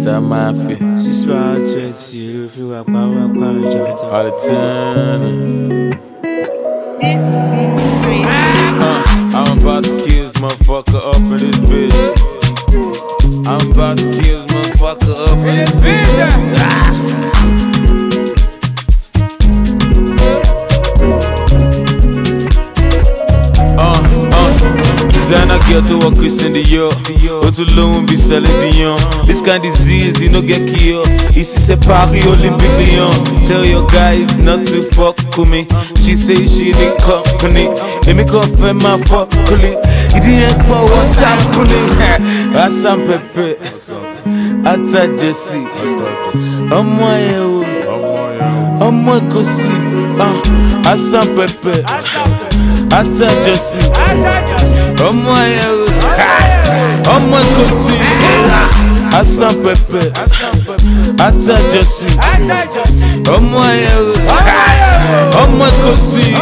Ça m'a fait 6 par 20, le flou à part, all the time. This is crazy. I'm about to kill this motherfucker up in this bitch. I'm about to kill this motherfucker up in this bitch. Designer girl to a Christian Dior. Go to London, be selling Dion. This kind of disease, you no get killed. Ici c'est Paris, Olympic Lyon. Tell your guys not to fuck with me. She say she need company. Let me confirm my fuck colleague. He didn't know what's happening. Assam Pepe, Ata Jesse. Ọmọ yẹn o, ọmọ kò sí. Assam Pepe, Ata Jesse. Ọmọ yẹn o, ọmọ kò sí. Assam Pepe, Ata Jesse. Ọmọ yẹn o, ọmọ kò sí.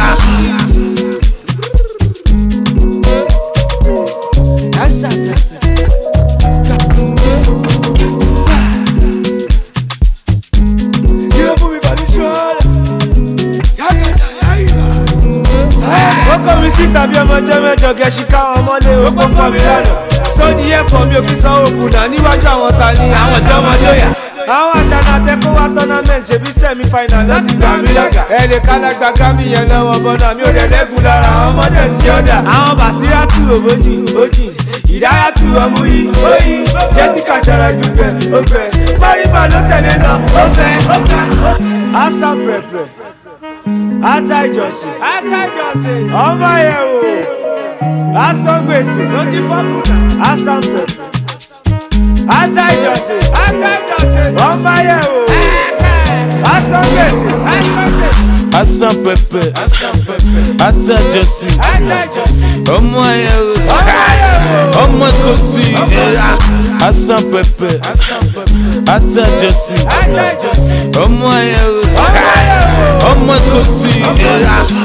Comme ici, t'as bien mangé, mais je gâche quand on est au bon familial. So the air for me, qui sont au bout d'un niveau, on t'a dit, on t'a demandé. Àwọn aṣáájú kó wá tournament ṣe bí semi-final láti gbà mí lága. Ẹ̀lẹ́ kálágbá gámi yẹn lọ́wọ́ bọ́dà mi ò lè lẹ́gùn lára àwọn ọmọdé tí ó dà. Àwọn Bàsírá tù òbójì, Ìdáyà tù ọmú yìí, ó yí. Jessica ṣọ̀rọ̀ gbígbẹ́, ó gbẹ. Mọ́rìbà ló tẹ̀lé lọ, ó fẹ́. Assam Pepe, Ata Ìjọsìn, ọmọ yẹn o. Asọ́gbèsè ló ti fọ́pùnà. Assam Pepe, Ata Ìjọsìn, ọmọ yẹn o. Asọ́gbèsè. Assam Pepe, Ata Jesse. Ọmọ yẹn o, ọmọ kò sí. Assam Pepe, Ata Jesse. Ọmọ yẹn o, ọmọ kò sí.